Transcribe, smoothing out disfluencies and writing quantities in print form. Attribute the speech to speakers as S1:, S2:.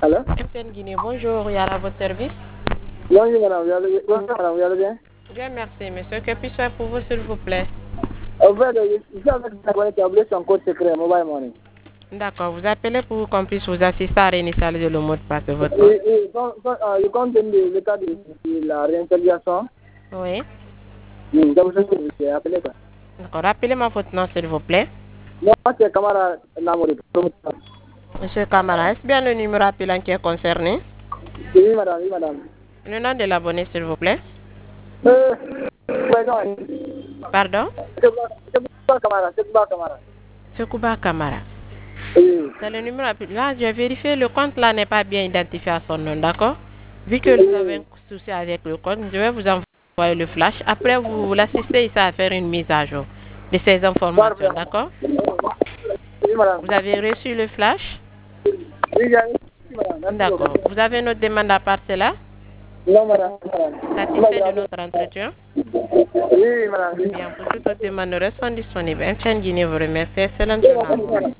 S1: Allô?
S2: MTN Guinée, bonjour, il y a à votre service.
S1: Bonjour madame, vous allez bien?
S2: Bien, merci, monsieur. Que puis-je faire pour vous, s'il vous plaît?
S1: En fait, je suis avec un abonné qui a oublié son code secret, mobile money.
S2: D'accord, vous appelez pour qu'on puisse vous assister à réinitialiser le mot de passe de votre compte.
S1: Je compte donner l'état de la réinstallation.
S2: Oui.
S1: C'est pour ça que j'ai appelé quoi.
S2: D'accord, rappelez-moi votre nom, s'il vous plaît.
S1: Moi, c'est Kamara Namori.
S2: Monsieur Camara, est-ce bien le numéro appelant qui est concerné?
S1: Oui madame, oui madame.
S2: Le nom de l'abonné, s'il vous plaît.
S1: Non.
S2: Pardon?
S1: C'est pas Kamara, c'est pas Kamara.
S2: Sekouba Camara.
S1: Oui.
S2: C'est le numéro appelant. Là, j'ai vérifié, le compte là n'est pas bien identifié à son nom, d'accord? Vu que vous avez un souci avec le compte, je vais vous envoyer le flash. Après, vous l'assistez ici à faire une mise à jour de ces informations, d'accord?
S1: Oui madame.
S2: Vous avez reçu le flash?
S1: Oui, madame.
S2: D'accord. Vous avez notre demande à part cela?
S1: Non madame.
S2: Satisfait de notre entretien?
S1: Oui madame.
S2: Bien, pour toute autre demande, nous restons disponibles. MTN Guinée vous remercie. Excellente journée à vous.